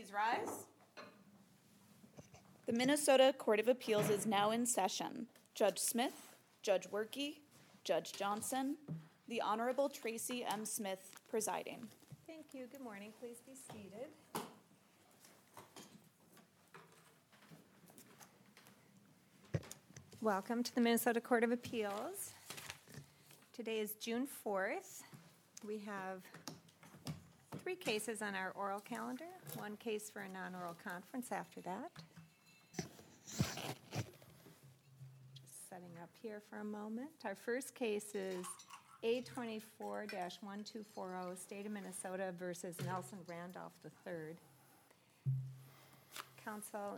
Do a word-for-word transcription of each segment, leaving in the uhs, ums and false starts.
please rise. The Minnesota Court of Appeals is now in session. Judge Smith, Judge Werke, Judge Johnson, the Honorable Tracy M. Smith presiding. Thank you. Good morning. Please be seated. Welcome to the Minnesota Court of Appeals. Today is June fourth. We have three cases on our oral calendar, one case for a non-oral conference after that. Just setting up here for a moment. Our first case is A twenty-four dash one two four zero, State of Minnesota versus Nelson Randolph the third. Counsel,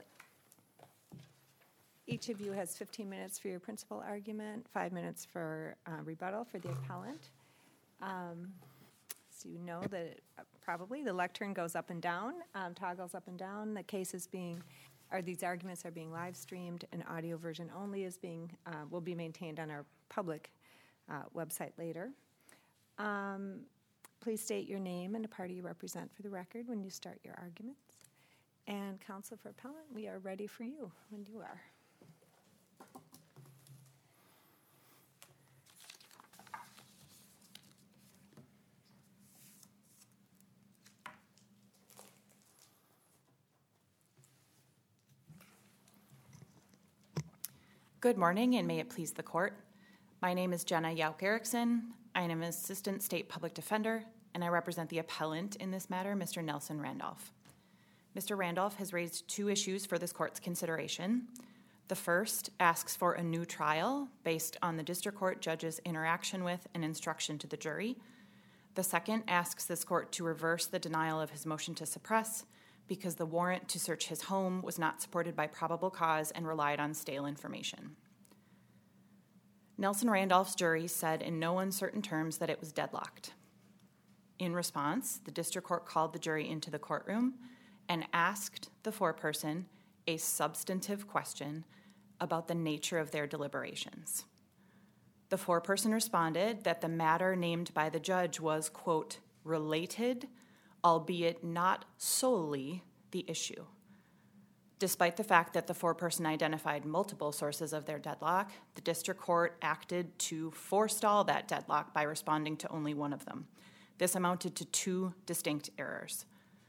each of you has fifteen minutes for your principal argument, five minutes for uh, rebuttal for the appellant. Um, so you know that uh, probably the lectern goes up and down, um, toggles up and down. The case is being, or these arguments are being live streamed. An audio version only is being, uh, will be maintained on our public uh, website later. Um, please state your name and the party you represent for the record when you start your arguments. And counsel for appellant, we are ready for you when you are. Good morning, and may it please the court. My name is Jenna Yauk Erickson. I am an assistant state public defender, and I represent the appellant in this matter, Mister Nelson Randolph. Mister Randolph has raised two issues for this court's consideration. The first asks for a new trial based on the district court judge's interaction with and instruction to the jury. The second asks this court to reverse the denial of his motion to suppress because the warrant to search his home was not supported by probable cause and relied on stale information. Nelson Randolph's jury said in no uncertain terms that it was deadlocked. In response, the district court called the jury into the courtroom and asked the foreperson a substantive question about the nature of their deliberations. The foreperson responded that the matter named by the judge was, quote, related, albeit not solely the issue. Despite the fact that the foreperson identified multiple sources of their deadlock, the district court acted to forestall that deadlock by responding to only one of them. This amounted to two distinct errors.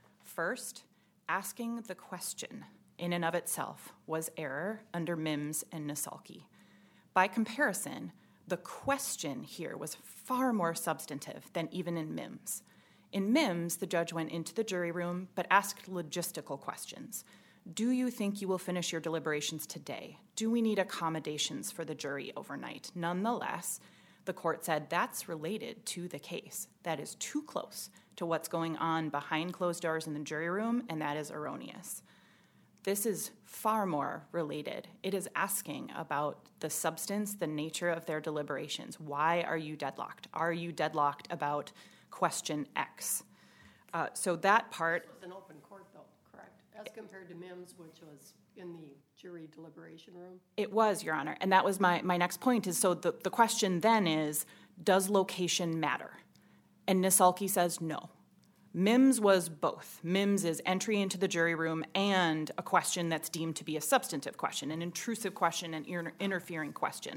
First, asking the question in and of itself was error under Mims and Nasalki. By comparison, the question here was far more substantive than even in Mims. In Mims, the judge went into the jury room but asked logistical questions. Do you think you will finish your deliberations today? Do we need accommodations for the jury overnight? Nonetheless, the court said that's related to the case. That is too close to what's going on behind closed doors in the jury room, and that is erroneous. This is far more related. It is asking about the substance, the nature of their deliberations. Why are you deadlocked? Are you deadlocked about question X? Uh, so that part... This was an open court, though, correct? As compared to Mims, which was in the jury deliberation room? It was, Your Honor. And that was my, my next point is, so the, the question then is, does location matter? And Nasalki says no. Mims was both. Mims is entry into the jury room and a question that's deemed to be a substantive question, an intrusive question, an inter- interfering question.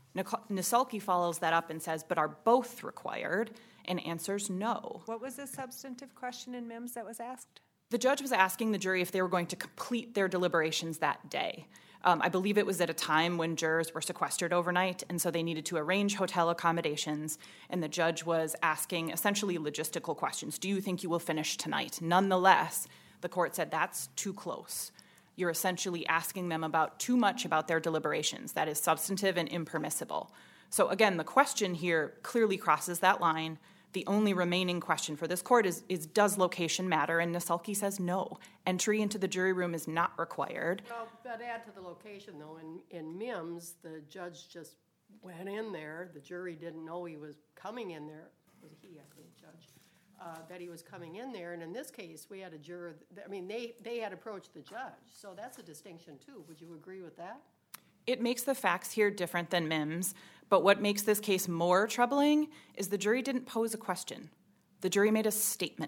Nasalki follows that up and says, but are both required? And answers no. What was the substantive question in Mims that was asked? The judge was asking the jury if they were going to complete their deliberations that day. Um, I believe it was at a time when jurors were sequestered overnight, and so they needed to arrange hotel accommodations, and the judge was asking essentially logistical questions. Do you think you will finish tonight? Nonetheless, the court said that's too close. You're essentially asking them about too much about their deliberations. That is substantive and impermissible. So again, the question here clearly crosses that line. The only remaining question for this court is, is does location matter? And Nasalki says no. Entry into the jury room is not required. Well, but add to the location, though. In, in Mims, the judge just went in there. The jury didn't know he was coming in there. It was he, I think, judge, uh, that he was coming in there. And in this case, we had a juror. That, I mean, they, they had approached the judge. So that's a distinction, too. Would you agree with that? It makes the facts here different than Mims. But what makes this case more troubling is the jury didn't pose a question. The jury made a statement.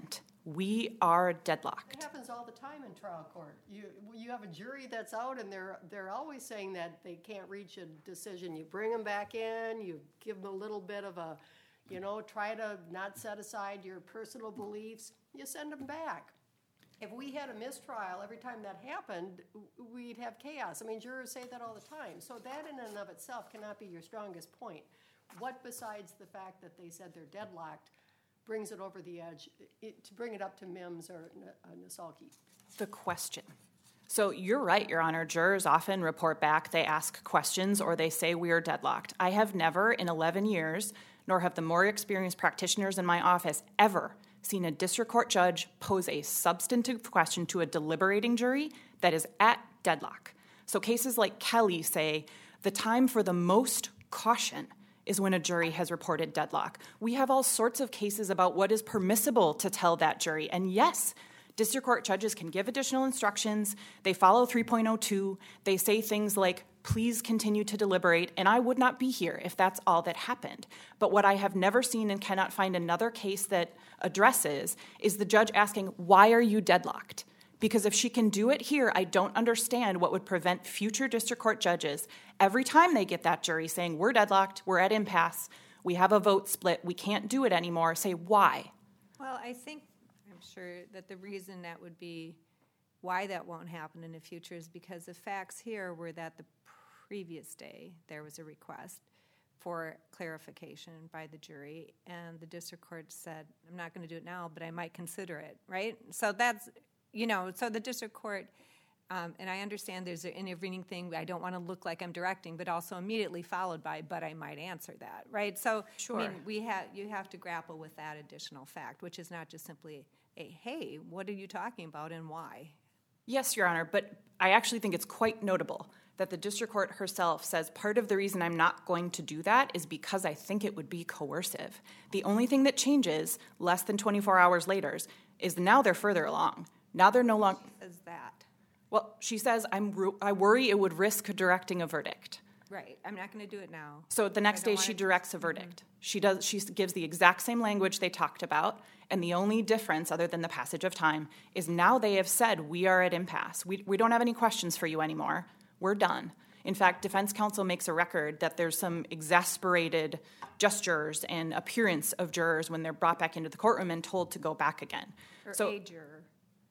We are It deadlocked. happens all the time in trial court. You, you have a jury that's out and they're, they're always saying that they can't reach a decision. You bring them back in, you give them a little bit of a, you know, try to not set aside your personal beliefs, you send them back. If we had a mistrial every time that happened, we'd have chaos. I mean, jurors say that all the time. So that in and of itself cannot be your strongest point. What besides the fact that they said they're deadlocked brings it over the edge, it, to bring it up to Mims or uh, Nasalki? The question. So you're right, Your Honor. Jurors often report back, they ask questions, or they say we are deadlocked. I have never in eleven years, nor have the more experienced practitioners in my office ever seen a district court judge pose a substantive question to a deliberating jury that is at deadlock. So cases like Kelly say the time for the most caution is when a jury has reported deadlock. We have all sorts of cases about what is permissible to tell that jury. And yes, district court judges can give additional instructions. They follow three point oh two. They say things like, please continue to deliberate, and I would not be here if that's all that happened. But what I have never seen and cannot find another case that addresses is the judge asking, why are you deadlocked? Because if she can do it here, I don't understand what would prevent future district court judges, every time they get that jury saying, we're deadlocked, we're at impasse, we have a vote split, we can't do it anymore, say, why? Well, I think, I'm sure that the reason that would be why that won't happen in the future is because the facts here were that the previous day there was a request for clarification by the jury, and the district court said, I'm not going to do it now, but I might consider it, right? So that's, you know, so the district court, um, and I understand there's an intervening thing, I don't want to look like I'm directing, but also immediately followed by, but I might answer that, right? So, Sure. I mean, we have, you have to grapple with that additional fact, which is not just simply a, hey, what are you talking about and why? Yes, Your Honor, but I actually think it's quite notable that the district court herself says part of the reason I'm not going to do that is because I think it would be coercive. The only thing that changes less than twenty-four hours later is now they're further along. Now they're no longer... Is that? Well, she says, I'm, I worry it would risk directing a verdict. Right, I'm not going to do it now. So the next I don't day she wanna- directs a verdict. Mm-hmm. She does. She gives the exact same language they talked about, and the only difference, other than the passage of time, is now they have said, we are at impasse. We, we don't have any questions for you anymore. We're done. In fact, defense counsel makes a record that there's some exasperated gestures and appearance of jurors when they're brought back into the courtroom and told to go back again. Or so, a juror.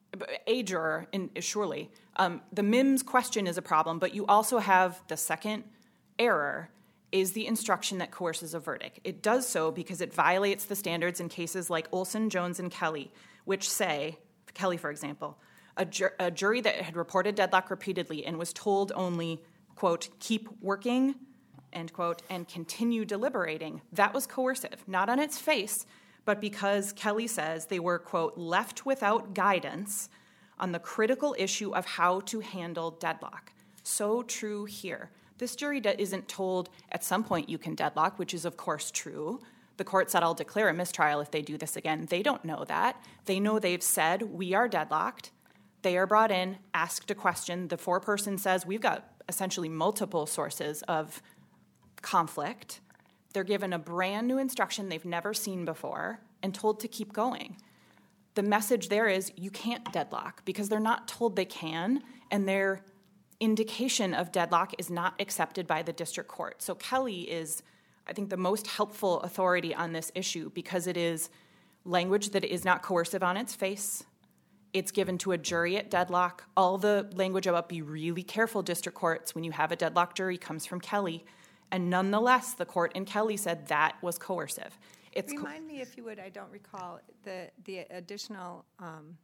A juror, in, surely. Um, the Mims question is a problem, but you also have the second error is the instruction that coerces a verdict. It does so because it violates the standards in cases like Olson, Jones, and Kelly, which say, Kelly, for example, a, jur- a jury that had reported deadlock repeatedly and was told only, quote, keep working, end quote, and continue deliberating, that was coercive, not on its face, but because Kelly says they were, quote, left without guidance on the critical issue of how to handle deadlock. So true here. This jury de- isn't told at some point you can deadlock, which is, of course, true. The court said, I'll declare a mistrial if they do this again. They don't know that. They know they've said, we are deadlocked. They are brought in, asked a question. The foreperson says, we've got essentially multiple sources of conflict. They're given a brand new instruction they've never seen before and told to keep going. The message there is you can't deadlock because they're not told they can, and their indication of deadlock is not accepted by the district court. So Kelly is, I think, the most helpful authority on this issue because it is language that is not coercive on its face. It's given to a jury at deadlock. All the language about be really careful, district courts, when you have a deadlock jury comes from Kelly. And nonetheless, the court in Kelly said that was coercive. It's Remind co- me, if you would, I don't recall, the, the additional um,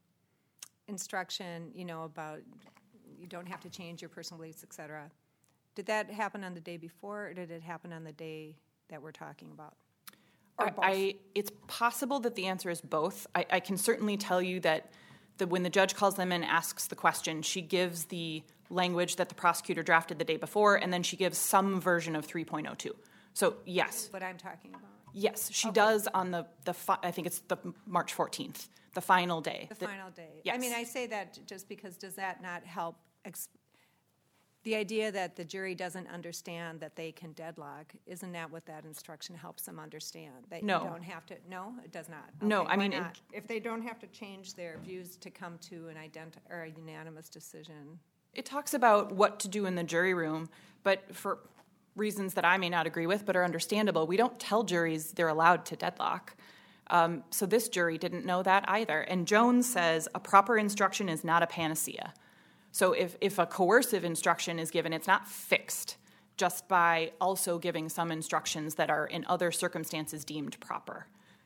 instruction, you know, about you don't have to change your personal beliefs, et cetera. Did that happen on the day before, or did it happen on the day that we're talking about? Or I, both? I, it's possible that the answer is both. I, I can certainly tell you that the, when the judge calls them in and asks the question, she gives the language that the prosecutor drafted the day before, and then she gives some version of three point oh two. So, yes. What I'm talking about. Yes, she Okay. does on the, the fi- I think it's the March fourteenth, the final day. The The- final day. Yes. I mean, I say that just because does that not help? Ex- The idea that the jury doesn't understand that they can deadlock, isn't that what that instruction helps them understand? That No. you don't have to, no, it does not? No, Okay, I why mean, it- not? If they don't have to change their views to come to an ident, or a unanimous decision. It talks about what to do in the jury room, but for reasons that I may not agree with but are understandable, we don't tell juries they're allowed to deadlock. Um, so this jury didn't know that either. And Jones says a proper instruction is not a panacea. So if, if a coercive instruction is given, it's not fixed just by also giving some instructions that are in other circumstances deemed proper.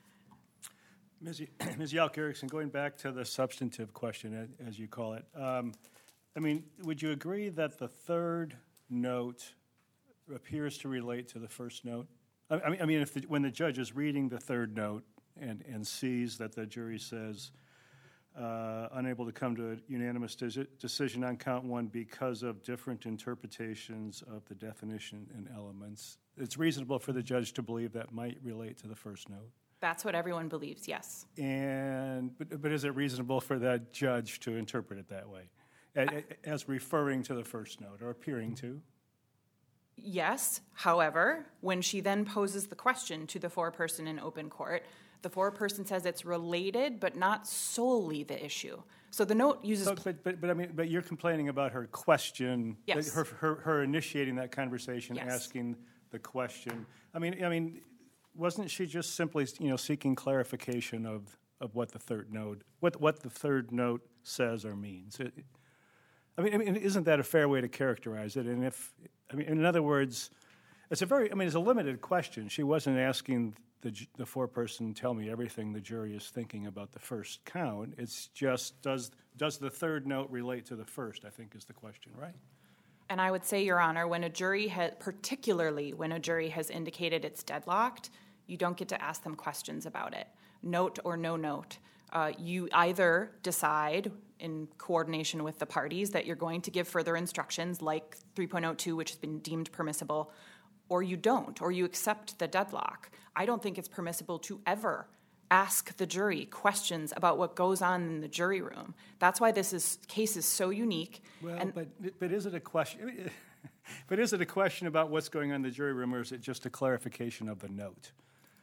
Miz Y- Miz Yalk-Erickson, going back to the substantive question, a- as you call it, um, I mean, would you agree that the third note appears to relate to the first note? I I mean, I mean, if the, when the judge is reading the third note and, and sees that the jury says, uh, unable to come to a unanimous deci- decision on count one because of different interpretations of the definition and elements, it's reasonable for the judge to believe that might relate to the first note. That's what everyone believes, yes. And, but, but is it reasonable for that judge to interpret it that way, a- a- as referring to the first note or appearing to? Yes, however, when she then poses the question to the foreperson in open court, the foreperson says it's related but not solely the issue. So the note uses... So, but, but, but I mean, but you're complaining about her question, Yes. her, her, her initiating that conversation, Yes. asking the question. I mean, I mean, wasn't she just simply, you know, seeking clarification of, of what the third note, what, what the third note says or means? It, I mean, I mean, isn't that a fair way to characterize it? And if, I mean, in other words, it's a very, I mean, it's a limited question. She wasn't asking the, ju- the foreperson, tell me everything the jury is thinking about the first count. It's just, does, does the third note relate to the first, I think is the question, right? And I would say, Your Honor, when a jury has, particularly when a jury has indicated it's deadlocked, you don't get to ask them questions about it, note or no note. Uh, you either decide in coordination with the parties that you're going to give further instructions like three point oh two, which has been deemed permissible, or you don't, or you accept the deadlock. I don't think it's permissible to ever ask the jury questions about what goes on in the jury room. That's why this is, case is so unique. Well, and but, but is it a question, but is it a question about what's going on in the jury room, or is it just a clarification of the note?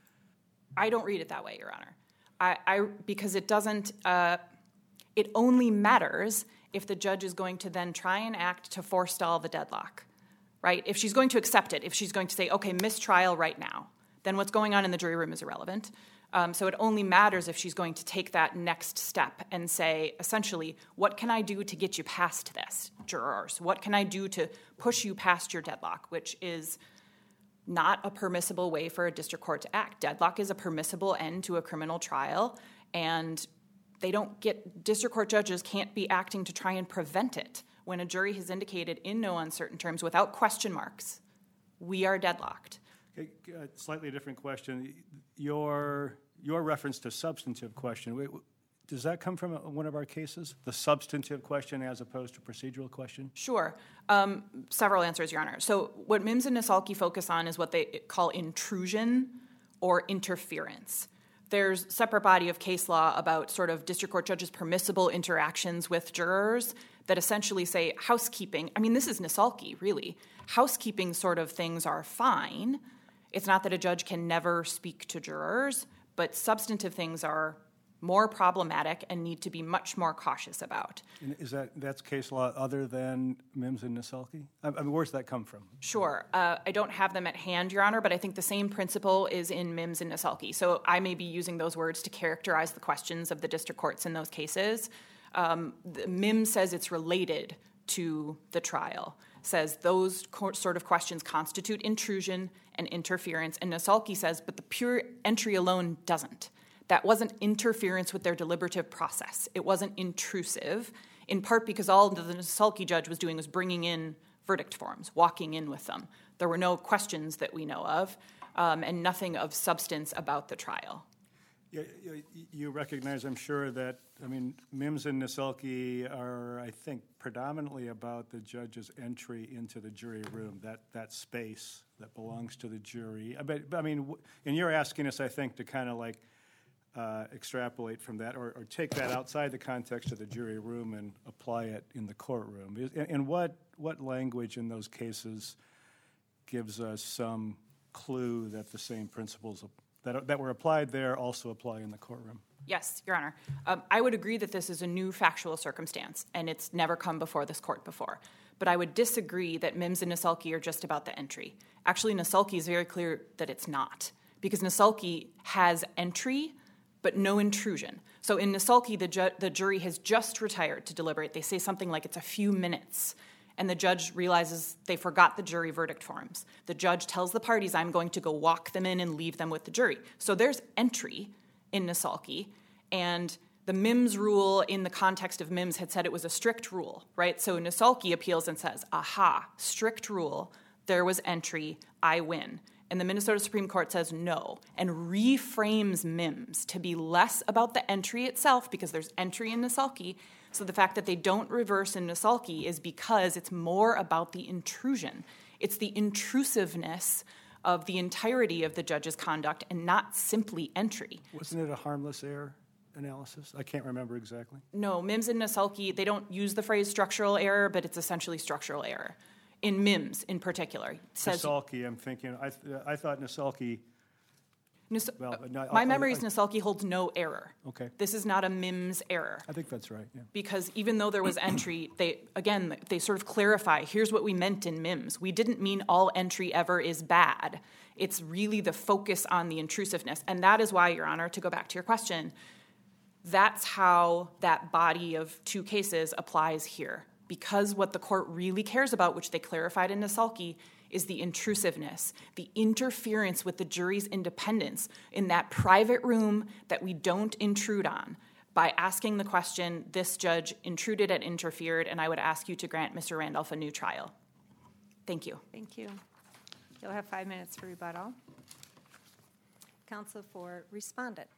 I don't read it that way, Your Honor. I, I because it doesn't, uh, it only matters if the judge is going to then try and act to forestall the deadlock, right? If she's going to accept it, if she's going to say, okay, mistrial right now, then what's going on in the jury room is irrelevant. Um, so it only matters if she's going to take that next step and say, essentially, what can I do to get you past this, jurors? What can I do to push you past your deadlock, which is not a permissible way for a district court to act. Deadlock is a permissible end to a criminal trial, and they don't get, district court judges can't be acting to try and prevent it when a jury has indicated in no uncertain terms, without question marks, we are deadlocked. Okay, uh, slightly different question. Your, your reference to substantive question, wait, does that come from one of our cases? The substantive question as opposed to procedural question? Sure. Um, several answers, Your Honor. So what Mims and Nisalki focus on is what they call intrusion or interference. There's a separate body of case law about sort of district court judges' permissible interactions with jurors that essentially say housekeeping. I mean, this is Nisalki, really. Housekeeping sort of things are fine. It's not that a judge can never speak to jurors, but substantive things are more problematic and need to be much more cautious about. And is that, that's case law other than Mims and Nisalki? I mean, where's that come from? Sure. Uh, I don't have them at hand, Your Honor, but I think the same principle is in Mims and Nisalki. So I may be using those words to characterize the questions of the district courts in those cases. Um, the, Mims says it's related to the trial, says those co- sort of questions constitute intrusion and interference, and Nisalki says, but the pure entry alone doesn't. That wasn't interference with their deliberative process. It wasn't intrusive, in part because all the Nisalki judge was doing was bringing in verdict forms, walking in with them. There were no questions that we know of, um, and nothing of substance about the trial. Yeah, you- you recognize, I'm sure, that, I mean, Mims and Nisalki are, I think, predominantly about the judge's entry into the jury room, that, that space that belongs to the jury. I bet, I mean, w- and you're asking us, I think, to kind of like uh, extrapolate from that or, or take that outside the context of the jury room and apply it in the courtroom? Is, and what, what language in those cases gives us some clue that the same principles that, that were applied there also apply in the courtroom? Yes, Your Honor. Um, I would agree that this is a new factual circumstance, and it's never come before this court before. But I would disagree that Mims and Nasulke are just about the entry. Actually, Nasulke is very clear that it's not, because Nasulke has entry, but no intrusion. So in Nasulke, the, ju- the jury has just retired to deliberate. They say something like it's a few minutes, and the judge realizes they forgot the jury verdict forms. The judge tells the parties, I'm going to go walk them in and leave them with the jury. So there's entry in Nasulke, and the Mims rule in the context of Mims had said it was a strict rule, right? So Nasulke appeals and says, aha, strict rule, there was entry, I win. And the Minnesota Supreme Court says no, and reframes Mims to be less about the entry itself, because there's entry in Nasulke. So the fact that they don't reverse in Nasulke is because it's more about the intrusion. It's the intrusiveness of the entirety of the judge's conduct and not simply entry. Wasn't it a harmless error analysis? I can't remember exactly. No, Mims and Nasulke, they don't use the phrase structural error, but it's essentially structural error. In Mims, in particular, it says Nasulke, I'm thinking, I, th- I thought Nasulke, Nas- well, no, my I'll- memory is I- Nasulke holds no error. Okay. This is not a Mims error. I think that's right, yeah. Because even though there was entry, they, again, they sort of clarify, here's what we meant in Mims. We didn't mean all entry ever is bad. It's really the focus on the intrusiveness. And that is why, Your Honor, to go back to your question, that's how that body of two cases applies here. Because what the court really cares about, which they clarified in Nasulke, is the intrusiveness, the interference with the jury's independence in that private room that we don't intrude on. By asking the question, this judge intruded and interfered, and I would ask you to grant Mister Randolph a new trial. Thank you. Thank you. You'll have five minutes for rebuttal. Counsel for respondent.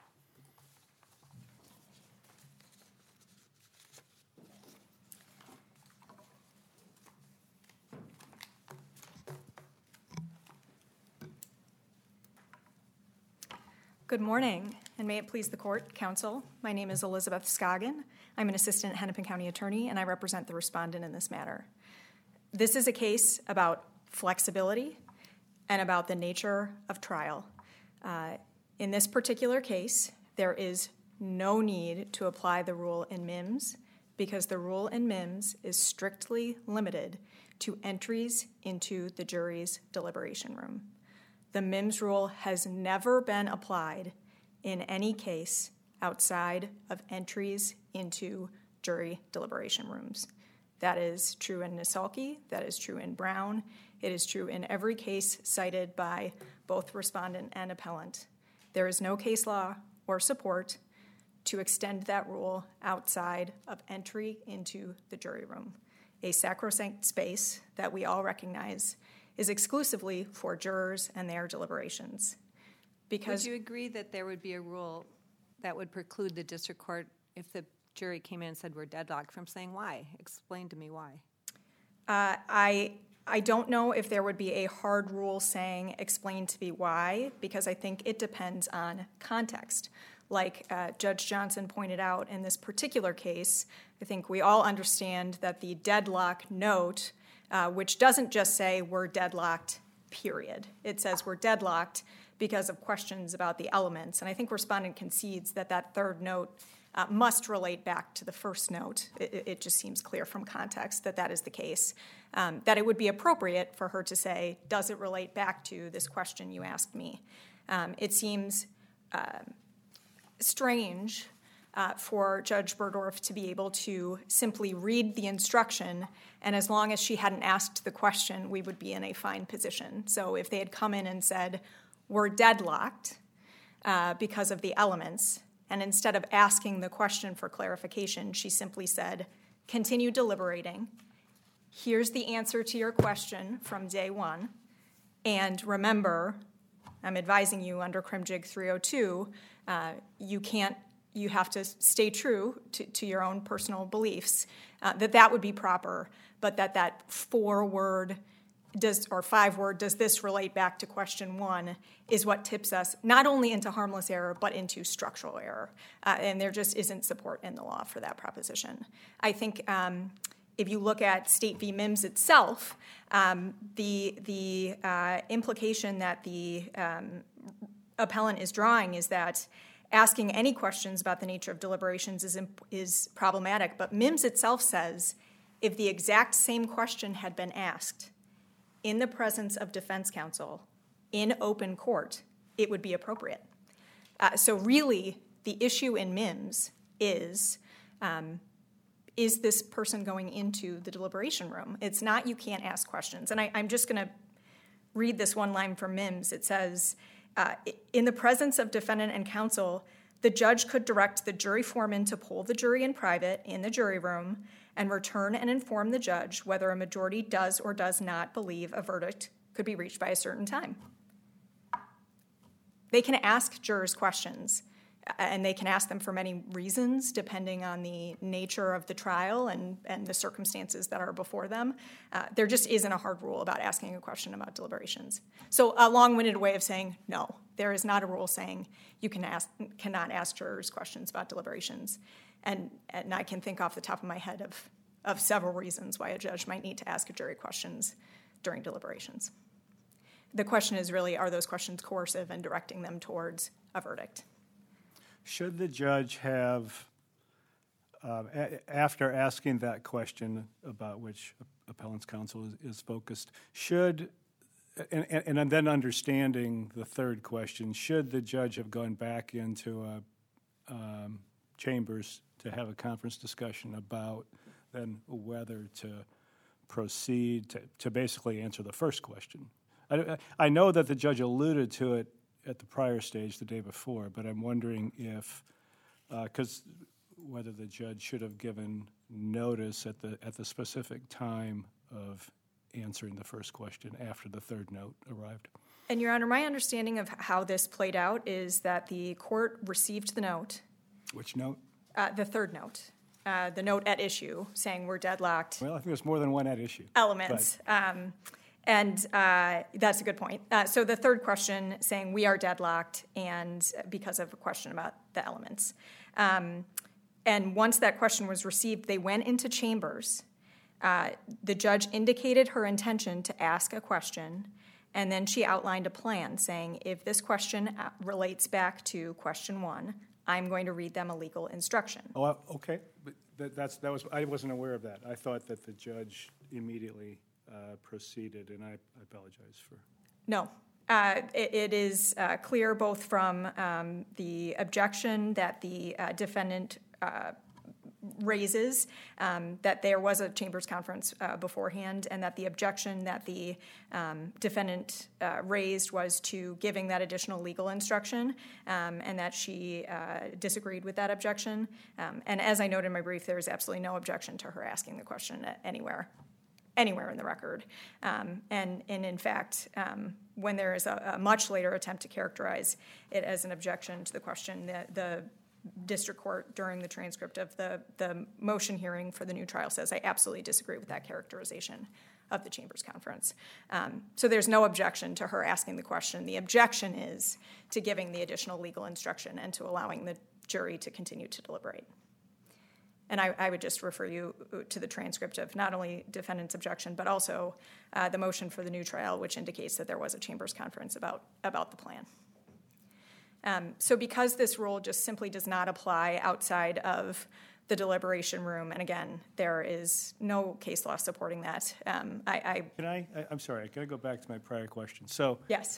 Good morning, and may it please the court, counsel. My name is Elizabeth Scoggin. I'm an assistant Hennepin County attorney, and I represent the respondent in this matter. This is a case about flexibility and about the nature of trial. Uh, in this particular case, there is no need to apply the rule in Mims because the rule in Mims is strictly limited to entries into the jury's deliberation room. The Mims rule has never been applied in any case outside of entries into jury deliberation rooms. That is true in Nasulke, that is true in Brown, it is true in every case cited by both respondent and appellant. There is no case law or support to extend that rule outside of entry into the jury room, a sacrosanct space that we all recognize is exclusively for jurors and their deliberations. Because Would you agree that there would be a rule that would preclude the district court, if the jury came in and said we're deadlocked, from saying why? Explain to me why. Uh, I I don't know if there would be a hard rule saying explain to me why, because I think it depends on context. Like uh, Judge Johnson pointed out in this particular case, I think we all understand that the deadlock note, uh, which doesn't just say we're deadlocked, period. It says we're deadlocked because of questions about the elements. And I think respondent concedes that that third note uh, must relate back to the first note. It, it just seems clear from context that that is the case. Um, that it would be appropriate for her to say, does it relate back to this question you asked me? Um, it seems uh, strange uh, for Judge Berdorf to be able to simply read the instruction, and as long as she hadn't asked the question, we would be in a fine position. So if they had come in and said, we're deadlocked uh, because of the elements, and instead of asking the question for clarification, she simply said, continue deliberating. Here's the answer to your question from day one. And remember, I'm advising you under Crimjig three oh two, uh, you can't, you have to stay true to, to your own personal beliefs, uh, that that would be proper, but that that four-word does, or five word, does this relate back to question one, is what tips us not only into harmless error, but into structural error. Uh, and there just isn't support in the law for that proposition. I think um, if you look at State v. Mims itself, um, the, the uh, implication that the um, appellant is drawing is that asking any questions about the nature of deliberations is, imp- is problematic. But Mims itself says if the exact same question had been asked in the presence of defense counsel in open court, it would be appropriate. Uh, so really, the issue in Mims is, um, is this person going into the deliberation room? It's not you can't ask questions. And I, I'm just going to read this one line from Mims. It says, uh, in the presence of defendant and counsel, the judge could direct the jury foreman to poll the jury in private in the jury room and return and inform the judge whether a majority does or does not believe a verdict could be reached by a certain time. They can ask jurors questions, and they can ask them for many reasons, depending on the nature of the trial and, and the circumstances that are before them. Uh, there just isn't a hard rule about asking a question about deliberations. So a long-winded way of saying no, there is not a rule saying you can ask, cannot ask jurors questions about deliberations. And, and I can think off the top of my head of, of several reasons why a judge might need to ask a jury questions during deliberations. The question is really, are those questions coercive and directing them towards a verdict? Should the judge have, uh, a- after asking that question about which appellant's counsel is, is focused, should, and, and, and then understanding the third question, should the judge have gone back into a, um, chambers to have a conference discussion about then whether to proceed to, to basically answer the first question? I, I know that the judge alluded to it at the prior stage the day before, but I'm wondering if, because uh, whether the judge should have given notice at the at the specific time of answering the first question after the third note arrived. And, Your Honor, my understanding of how this played out is that the court received the note. Which note? Uh, the third note. Uh, the note at issue saying we're deadlocked. Well, I think there's more than one at issue. Elements. Um, and uh, that's a good point. Uh, so the third question saying we are deadlocked and because of a question about the elements. Um, and once that question was received, they went into chambers. Uh, the judge indicated her intention to ask a question, and then she outlined a plan saying if this question relates back to question one, I'm going to read them a legal instruction. Oh, uh, okay. But that, that's that was I wasn't aware of that. I thought that the judge immediately uh, proceeded, and I, I apologize for. No, uh, it, it is uh, clear both from um, the objection that the uh, defendant uh, raises um, that there was a chambers conference uh, beforehand, and that the objection that the um, defendant uh, raised was to giving that additional legal instruction, um, and that she uh, disagreed with that objection. Um, and as I noted in my brief, there is absolutely no objection to her asking the question anywhere, anywhere in the record. Um, and, and in fact, um, when there is a, a much later attempt to characterize it as an objection to the question, the, the district court during the transcript of the, the motion hearing for the new trial says, I absolutely disagree with that characterization of the chambers conference. Um, so there's no objection to her asking the question. The objection is to giving the additional legal instruction and to allowing the jury to continue to deliberate. And I, I would just refer you to the transcript of not only defendant's objection, but also uh, the motion for the new trial, which indicates that there was a chambers conference about, about the plan. Um, so because this rule just simply does not apply outside of the deliberation room, and again, there is no case law supporting that. Um, I, I Can I, I? I'm sorry, I got to go back to my prior question. So, yes.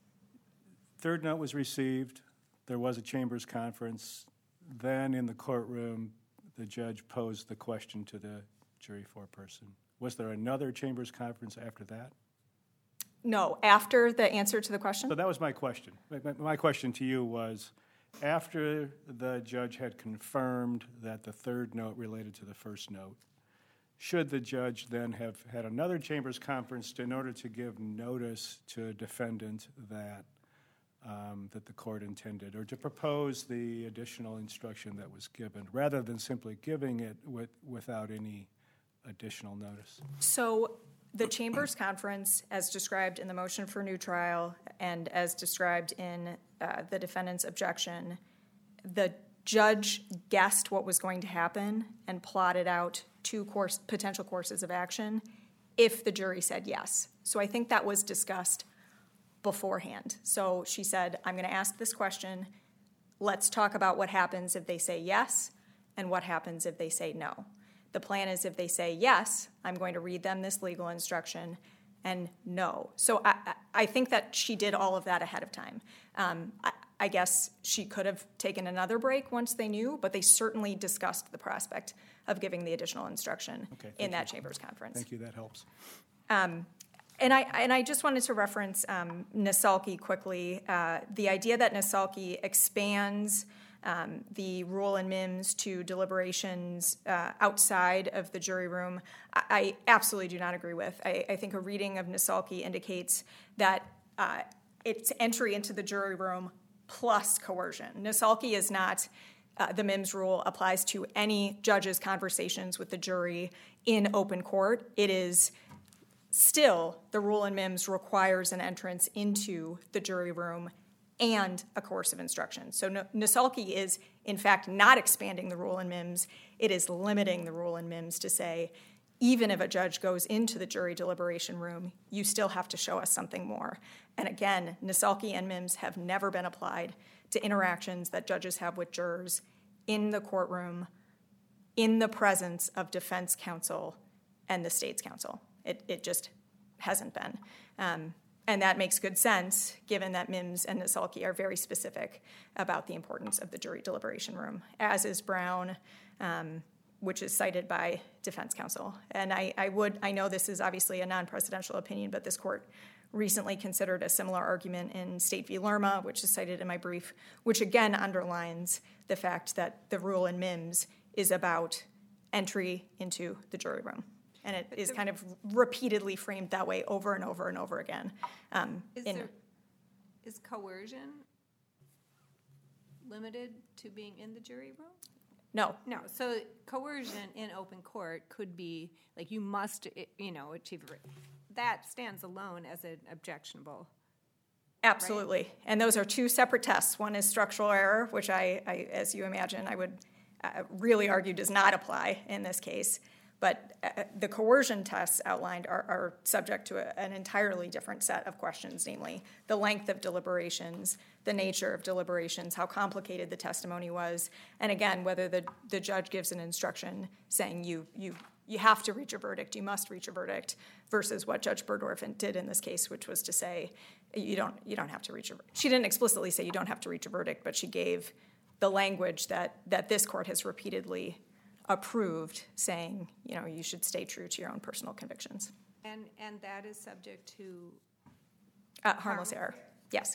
Third note was received. There was a chambers conference. Then in the courtroom, the judge posed the question to the jury foreperson. Was there another chambers conference after that? No, after the answer to the question? So that was my question. My, my question to you was, after the judge had confirmed that the third note related to the first note, should the judge then have had another chambers conference in order to give notice to a defendant that um, that the court intended, or to propose the additional instruction that was given, rather than simply giving it with, without any additional notice? So the Chambers Conference, as described in the motion for new trial and as described in uh, the defendant's objection, the judge guessed what was going to happen and plotted out two course, potential courses of action if the jury said yes. So I think that was discussed beforehand. So she said, I'm going to ask this question. Let's talk about what happens if they say yes and what happens if they say no. The plan is if they say yes, I'm going to read them this legal instruction, and no. So I, I think that she did all of that ahead of time. Um, I, I guess she could have taken another break once they knew, but they certainly discussed the prospect of giving the additional instruction Okay, thank in that you. Chambers Conference. Thank you, that helps. Um, and I and I just wanted to reference um, Nasalki quickly. Uh, the idea that Nasalki expands um, the rule in MIMS to deliberations uh, outside of the jury room, I, I absolutely do not agree with. I, I think a reading of Nasalki indicates that uh, it's entry into the jury room plus coercion. Nasalki is not. Uh, the MIMS rule applies to any judge's conversations with the jury in open court. It is still, the rule in MIMS requires an entrance into the jury room and a course of instruction. So no, Nasalki is, in fact, not expanding the rule in MIMS. It is limiting the rule in MIMS to say, even if a judge goes into the jury deliberation room, you still have to show us something more. And again, Nasalki and MIMS have never been applied to interactions that judges have with jurors in the courtroom, in the presence of defense counsel and the state's counsel. It, it just hasn't been. Um, and that makes good sense, given that MIMS and Nasalki are very specific about the importance of the jury deliberation room, as is Brown, um, which is cited by defense counsel. And I, I would, I know this is obviously a non-presidential opinion, but this court recently considered a similar argument in State v. Lerma, which is cited in my brief, which again underlines the fact that the rule in MIMS is about entry into the jury room. And it is kind of repeatedly framed that way over and over and over again. Um, Is, in, there, is coercion limited to being in the jury room? no, No, so coercion in open court could be, like, you must, eh, you know, achieve, a- that stands alone as an objectionable. absolutely. And those are two separate tests. One is structural error, which I, I as you imagine, I would uh, really argue does not apply in this case. But uh, the coercion tests outlined are, are subject to a, an entirely different set of questions, namely the length of deliberations, the nature of deliberations, how complicated the testimony was, and again, whether the, the judge gives an instruction saying you, you, you have to reach a verdict, you must reach a verdict, versus what Judge Berdorf did in this case, which was to say you don't, you don't have to reach a verdict. She didn't explicitly say you don't have to reach a verdict, but she gave the language that, that this court has repeatedly approved, saying, you know, you should stay true to your own personal convictions. And, and that is subject to, Uh, harmless error, yes.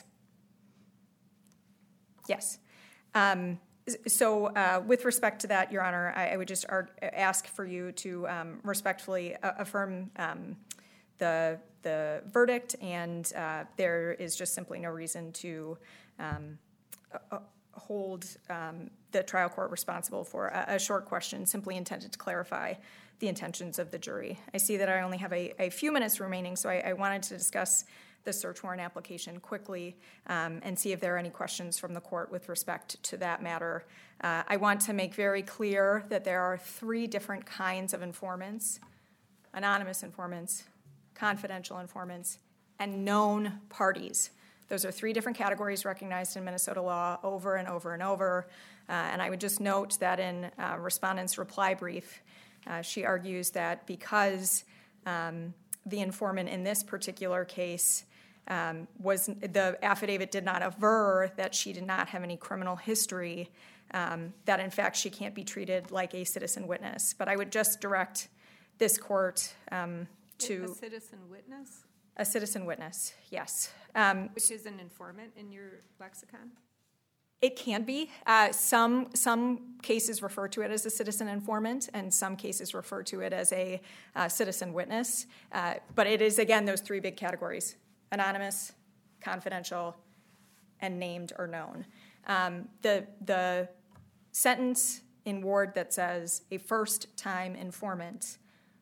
Yes. Um, s- so uh, with respect to that, Your Honor, I, I would just ar- ask for you to um, respectfully uh, affirm um, the, the verdict, and uh, there is just simply no reason to um, uh, hold um, the trial court responsible for a, a short question simply intended to clarify the intentions of the jury. I see that I only have a, a few minutes remaining, so I, I wanted to discuss the search warrant application quickly um, and see if there are any questions from the court with respect to that matter. Uh, I want to make very clear that there are three different kinds of informants: anonymous informants, confidential informants, and known parties. Those are three different categories recognized in Minnesota law over and over and over. Uh, and I would just note that in uh, respondent's reply brief, uh, she argues that because um, the informant in this particular case um, was, the affidavit did not aver that she did not have any criminal history, um, that in fact she can't be treated like a citizen witness. But I would just direct this court um, to... a citizen witness, A citizen witness, yes. Um, which is an informant in your lexicon? It can be. Uh, some some cases refer to it as a citizen informant, and some cases refer to it as a uh, citizen witness. Uh, but it is, again, those three big categories: anonymous, confidential, and named or known. Um, the the sentence in Ward that says a first-time informant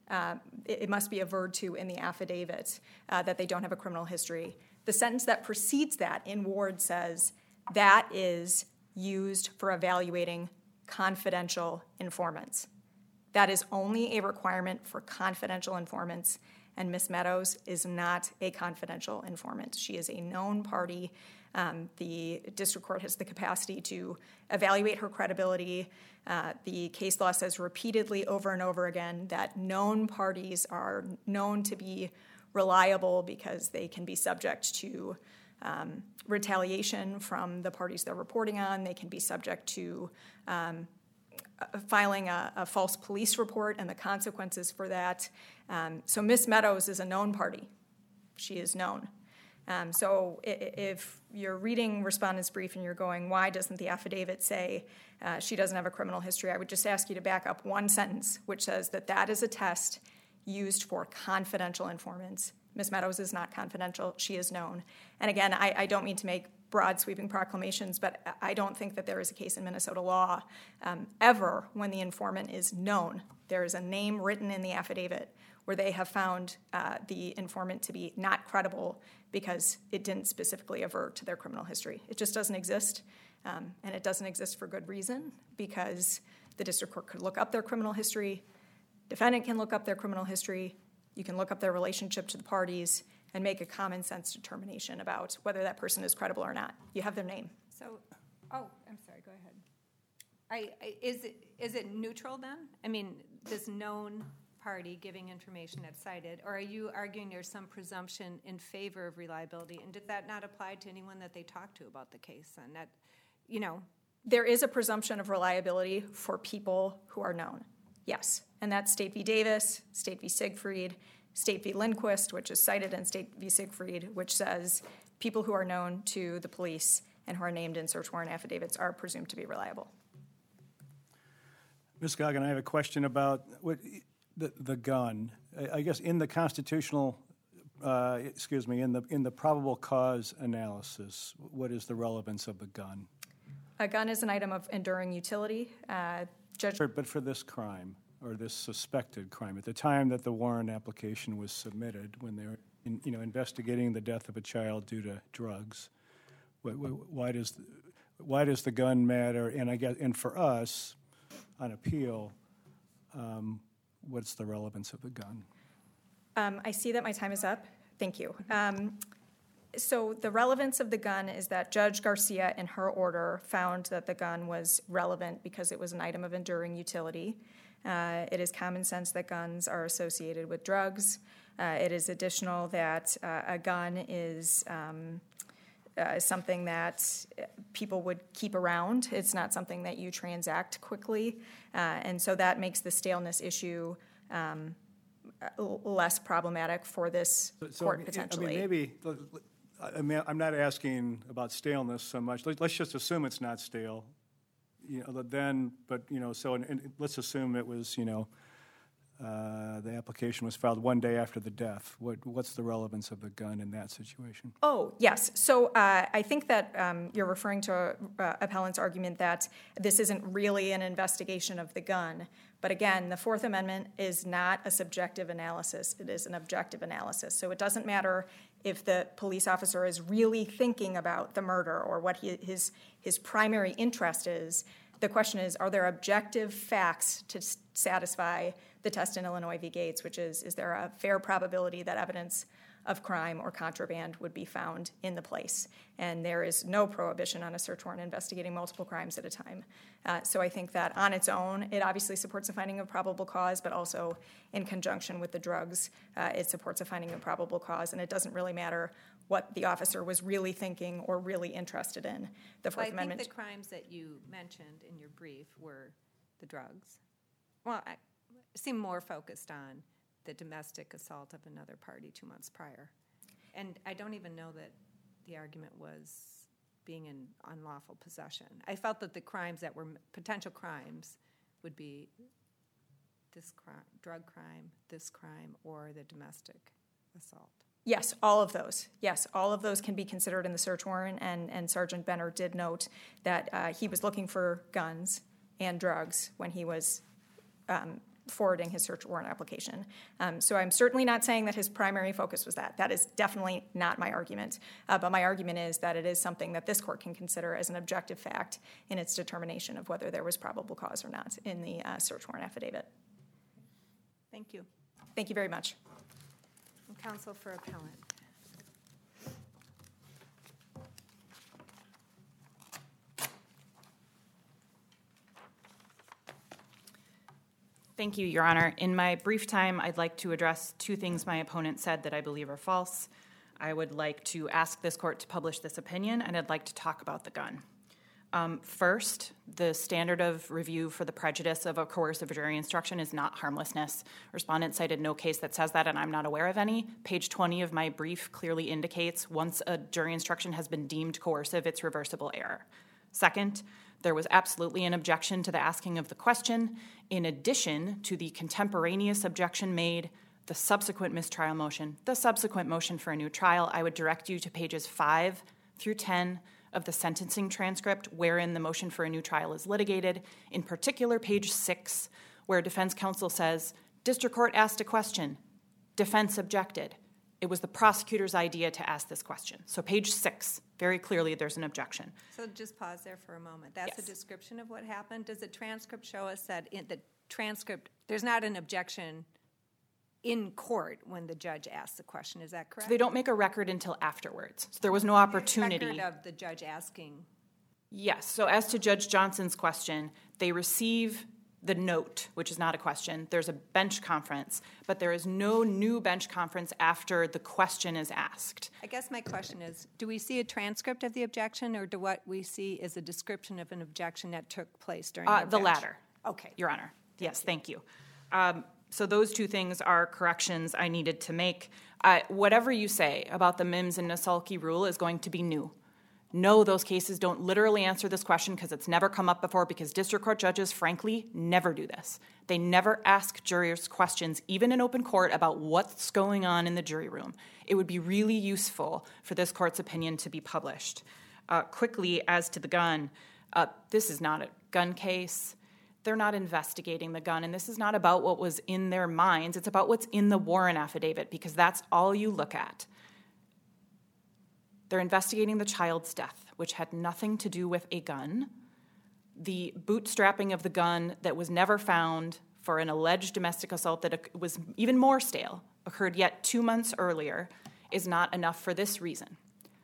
uh, it, it must be averred to in the affidavit uh, that they don't have a criminal history. The sentence that precedes that in Ward says that is used for evaluating confidential informants. That is only a requirement for confidential informants, and Miz Meadows is not a confidential informant. She is a known party. Um, the district court has the capacity to evaluate her credibility. Uh, the case law says repeatedly over and over again that known parties are known to be reliable because they can be subject to um, retaliation from the parties they're reporting on. They can be subject to um, filing a, a false police report and the consequences for that. Um, so Miz Meadows is a known party. She is known. Um, so if you're reading respondent's brief and you're going, why doesn't the affidavit say uh, she doesn't have a criminal history, I would just ask you to back up one sentence, which says that that is a test used for confidential informants. Miz Meadows is not confidential. She is known. And again, I, I don't mean to make broad sweeping proclamations, but I don't think that there is a case in Minnesota law um, ever when the informant is known. There is a name written in the affidavit where they have found uh, the informant to be not credible because it didn't specifically avert to their criminal history. It just doesn't exist, um, and it doesn't exist for good reason, because the district court could look up their criminal history, defendant can look up their criminal history, you can look up their relationship to the parties, and make a common sense determination about whether that person is credible or not. You have their name. So, oh, I'm sorry, go ahead. I, I, is it, is it neutral then? I mean, this known party giving information that's cited, or are you arguing there's some presumption in favor of reliability, and did that not apply to anyone that they talked to about the case? And that, you know, there is a presumption of reliability for people who are known, yes, and that's State v. Davis, State v. Siegfried, State v. Lindquist, which is cited in State v. Siegfried, which says people who are known to the police and who are named in search warrant affidavits are presumed to be reliable. Miz Goggin, I have a question about what, the the gun. I, I guess in the constitutional, uh, excuse me, in the in the probable cause analysis, what is the relevance of the gun? A gun is an item of enduring utility. Uh, Judge, but for this crime, or this suspected crime, at the time that the warrant application was submitted, when they were in, you know, investigating the death of a child due to drugs, why, why does the, why does the gun matter? And I guess, and for us, on appeal, um, what's the relevance of the gun? Um, I see that my time is up. Thank you. Um, so the relevance of the gun is that Judge Garcia, in her order, found that the gun was relevant because it was an item of enduring utility. Uh, it is common sense that guns are associated with drugs. Uh, it is additional that uh, a gun is um, uh, something that people would keep around. It's not something that you transact quickly. Uh, and so that makes the staleness issue um, less problematic for this so, court I mean, potentially. I mean, maybe, I mean, I'm not asking about staleness so much. Let's just assume it's not stale. You know, then, but, you know, so and, and let's assume it was, you know, uh, the application was filed one day after the death. What, what's the relevance of the gun in that situation? Oh, yes. So uh, I think that um, you're referring to uh, appellant's argument that this isn't really an investigation of the gun. But again, the Fourth Amendment is not a subjective analysis. It is an objective analysis. So it doesn't matter if the police officer is really thinking about the murder or what he, his, his primary interest is. The question is, are there objective facts to s- satisfy the test in Illinois v. Gates, which is, is there a fair probability that evidence of crime or contraband would be found in the place? And there is no prohibition on a search warrant investigating multiple crimes at a time. Uh, so I think that on its own, it obviously supports a finding of probable cause, but also in conjunction with the drugs, uh, it supports a finding of probable cause, and it doesn't really matter what the officer was really thinking or really interested in. The Fourth well, I Amendment. think the crimes that you mentioned in your brief were the drugs. Well, I seem more focused on the domestic assault of another party two months prior. And I don't even know that the argument was being in unlawful possession. I felt that the crimes that were potential crimes would be this crime, drug crime, this crime, or the domestic assault. Yes, all of those. Yes, all of those can be considered in the search warrant, and, and Sergeant Benner did note that uh, he was looking for guns and drugs when he was um, forwarding his search warrant application. Um, so I'm certainly not saying that his primary focus was that. That is definitely not my argument. Uh, but my argument is that it is something that this court can consider as an objective fact in its determination of whether there was probable cause or not in the uh, search warrant affidavit. Thank you. Thank you very much. Counsel for appellant. Thank you, Your Honor. In my brief time, I'd like to address two things my opponent said that I believe are false. I would like to ask this court to publish this opinion, and I'd like to talk about the gun. Um, first, the standard of review for the prejudice of a coercive jury instruction is not harmlessness. Respondent cited no case that says that, and I'm not aware of any. Page twenty of my brief clearly indicates once a jury instruction has been deemed coercive, it's reversible error. Second, there was absolutely an objection to the asking of the question, in addition to the contemporaneous objection made, the subsequent mistrial motion, the subsequent motion for a new trial. I would direct you to pages five through ten of the sentencing transcript wherein the motion for a new trial is litigated, in particular page six, where defense counsel says, district court asked a question, defense objected. It was the prosecutor's idea to ask this question. So page six, very clearly there's an objection. So just pause there for a moment. That's Yes. a description of what happened. Does the transcript show us that in the transcript, there's not an objection in court when the judge asked the question? Is that correct? So they don't make a record until afterwards. So there was no opportunity. Record of the judge asking. Yes, so as to Judge Johnson's question, they receive the note, which is not a question. There's a bench conference, but there is no new bench conference after the question is asked. I guess my question is, do we see a transcript of the objection, or do what we see is a description of an objection that took place during Uh, the the bench? latter, Okay. Your Honor. Yes, thank you. Um, so those two things are corrections I needed to make. Uh, whatever you say about the Mims and Nasalki rule is going to be new. No, those cases don't literally answer this question because it's never come up before, because district court judges, frankly, never do this. They never ask jurors questions, even in open court, about what's going on in the jury room. It would be really useful for this court's opinion to be published. Uh, quickly, as to the gun, uh, this is not a gun case. They're not investigating the gun, and this is not about what was in their minds. It's about what's in the warrant affidavit, because that's all you look at. They're investigating the child's death, which had nothing to do with a gun. The bootstrapping of the gun that was never found for an alleged domestic assault that was even more stale, occurred yet two months earlier, is not enough for this reason.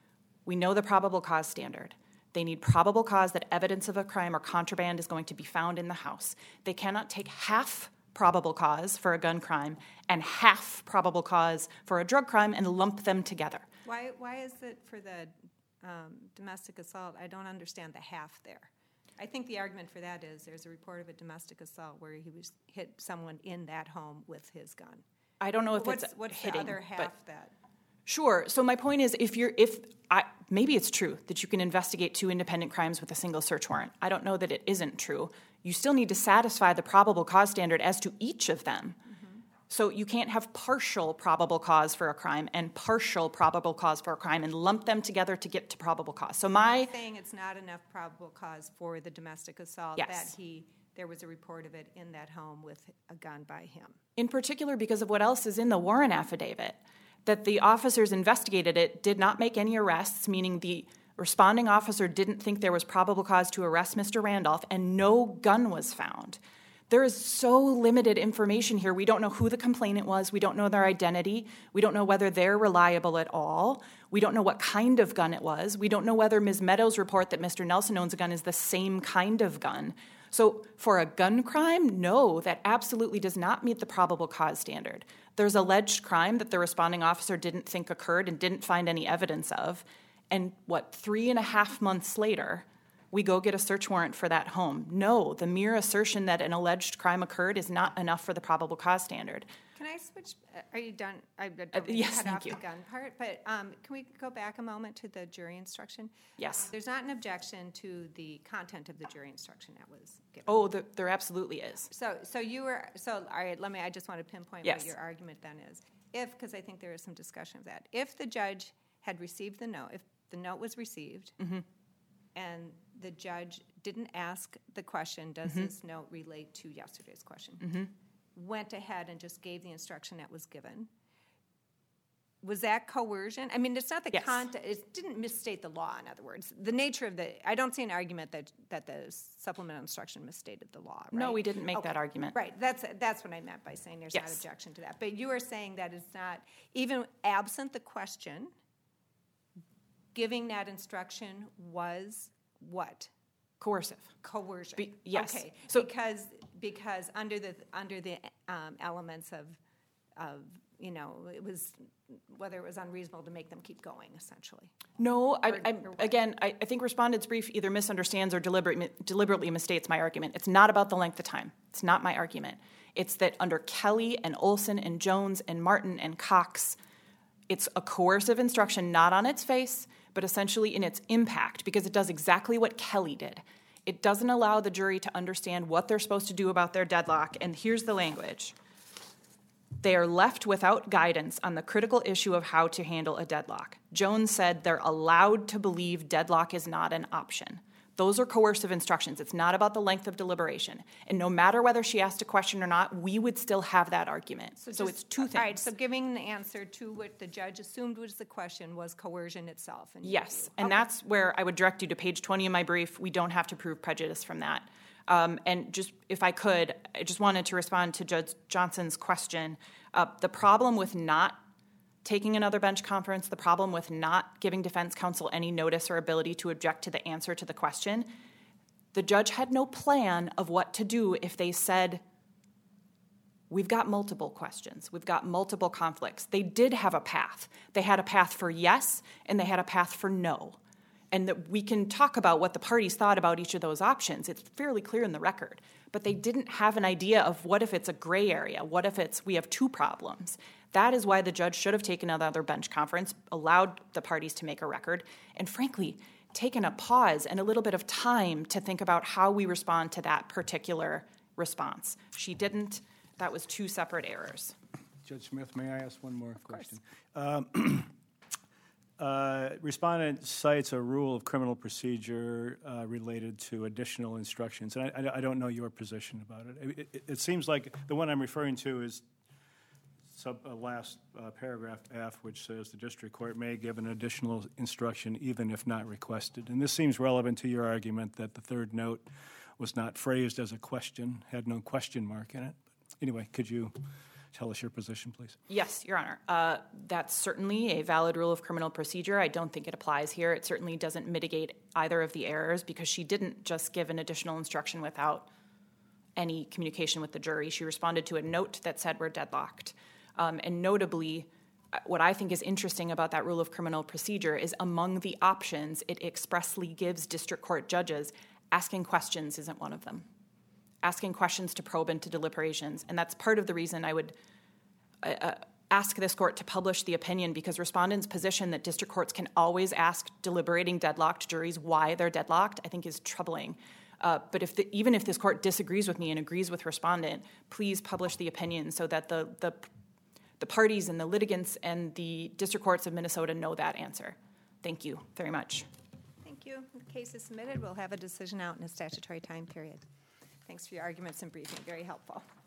We know the probable cause standard. They need probable cause that evidence of a crime or contraband is going to be found in the house. They cannot take half probable cause for a gun crime and half probable cause for a drug crime and lump them together. Why, why is it for the um, domestic assault? I don't understand the half there. I think the argument for that is there's a report of a domestic assault where he was hit someone in that home with his gun. I don't know if What's, it's what's hitting, the other half but that? Sure. So my point is, if you're, if I, maybe it's true that you can investigate two independent crimes with a single search warrant. I don't know that it isn't true. You still need to satisfy the probable cause standard as to each of them. So you can't have partial probable cause for a crime and partial probable cause for a crime and lump them together to get to probable cause. So my You're saying it's not enough probable cause for the domestic assault, Yes. that he there was a report of it in that home with a gun by him. in particular because of what else is in the warrant affidavit, that the officers investigated it, did not make any arrests, meaning the responding officer didn't think there was probable cause to arrest Mister Randolph, and no gun was found. There is so limited information here. We don't know who the complainant was. We don't know their identity. We don't know whether they're reliable at all. We don't know what kind of gun it was. We don't know whether Miz Meadows' report that Mister Nelson owns a gun is the same kind of gun. So for a gun crime, no, that absolutely does not meet the probable cause standard. There's alleged crime that the responding officer didn't think occurred and didn't find any evidence of. And what, three and a half months later, we go get a search warrant for that home. No, the mere assertion that an alleged crime occurred is not enough for the probable cause standard. Can I switch? uh, Are you done? I don't Uh, mean to yes, cut thank off you. the gun part, but um, can we go back a moment to the jury instruction? Yes. There's not an objection to the content of the jury instruction that was given. Oh, the, there absolutely is. So, so you were, so, all right, let me, I just want to pinpoint Yes. what your argument then is. If, because I think there is some discussion of that, if the judge had received the note, if the note was received, and the judge didn't ask the question, does this note relate to yesterday's question? went ahead and just gave the instruction that was given. Was that coercion? I mean, it's not the Yes. content, it didn't misstate the law, in other words. The nature of the, I don't see an argument that, that the supplemental instruction misstated the law, right? No, we didn't make Okay. that argument. Right, that's, that's what I meant by saying there's not Yes. objection to that. But you are saying that it's not, even absent the question, giving that instruction was what? Coercive. Coercion. Be- yes. Okay, So- because, because under the, under the um, elements of, of, you know, it was, whether it was unreasonable to make them keep going, essentially. No, I, Or- I, or what? again, I, I think respondent's brief either misunderstands or deliberately, deliberately misstates my argument. It's not about the length of time. It's not my argument. It's that under Kelly and Olson and Jones and Martin and Cox, it's a coercive instruction, not on its face, but essentially in its impact, because it does exactly what Kelly did. It doesn't allow the jury to understand what they're supposed to do about their deadlock, and here's the language. They are left without guidance on the critical issue of how to handle a deadlock. Jones said they're allowed to believe deadlock is not an option. Those are coercive instructions. It's not about the length of deliberation. And no matter whether she asked a question or not, we would still have that argument. So, just- it's two things. All right, so giving the answer to what the judge assumed was the question was coercion itself. in your Yes, view. and Okay. that's where I would direct you to page twenty of my brief. We don't have to prove prejudice from that. Um, and just, if I could, I just wanted to respond to Judge Johnson's question. Uh, the problem with not taking another bench conference, the problem with not giving defense counsel any notice or ability to object to the answer to the question, the judge had no plan of what to do if they said, we've got multiple questions, we've got multiple conflicts. They did have a path. They had a path for yes, and they had a path for no. And that we can talk about what the parties thought about each of those options. It's fairly clear in the record. But they didn't have an idea of what if it's a gray area? What if it's we have two problems? That is why the judge should have taken another bench conference, allowed the parties to make a record, and frankly, taken a pause and a little bit of time to think about how we respond to that particular response. She didn't. That was two separate errors. Judge Smith, may I ask one more question? Um, uh, Respondent cites a rule of criminal procedure uh, related to additional instructions, and I, I- I don't know your position about it. It, it. It seems like the one I'm referring to is sub, uh, last uh, paragraph F, which says the district court may give an additional instruction even if not requested. And this seems relevant to your argument that the third note was not phrased as a question, had no question mark in it. Anyway, could you tell us your position, please? Yes, Your Honor. Uh, that's certainly a valid rule of criminal procedure. I don't think it applies here. It certainly doesn't mitigate either of the errors because she didn't just give an additional instruction without any communication with the jury. She responded to a note that said we're deadlocked. Um, and notably, uh, what I think is interesting about that rule of criminal procedure is among the options, it expressly gives district court judges asking questions isn't one of them. Asking questions to probe into deliberations. And that's part of the reason I would uh, uh, ask this court to publish the opinion, because respondents' position that district courts can always ask deliberating deadlocked juries why they're deadlocked, I think is troubling. Uh, but if the, even if this court disagrees with me and agrees with respondent, please publish the opinion so that the, the, the parties and the litigants and the district courts of Minnesota know that answer. Thank you very much. Thank you. The case is submitted. We'll have a decision out in a statutory time period. Thanks for your arguments and briefing. Very helpful.